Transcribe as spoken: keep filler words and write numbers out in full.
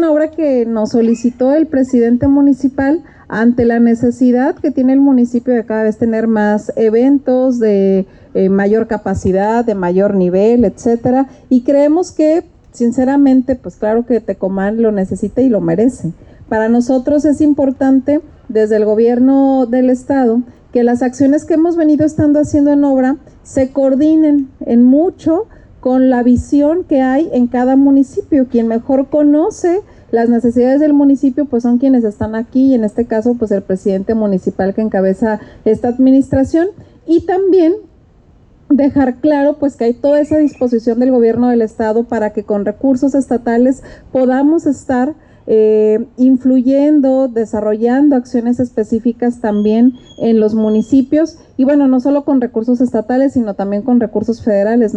una obra que nos solicitó el presidente municipal ante la necesidad que tiene el municipio de cada vez tener más eventos de eh, mayor capacidad, de mayor nivel, etcétera, y creemos que sinceramente, pues claro que Tecomán lo necesita y lo merece. Para nosotros es importante desde el gobierno del estado que las acciones que hemos venido estando haciendo en obra se coordinen en mucho con la visión que hay en cada municipio. Quien mejor conoce las necesidades del municipio pues son quienes están aquí, y en este caso pues el presidente municipal que encabeza esta administración, y también dejar claro pues que hay toda esa disposición del gobierno del estado para que con recursos estatales podamos estar eh, influyendo, desarrollando acciones específicas también en los municipios, y bueno, no solo con recursos estatales, sino también con recursos federales, ¿no?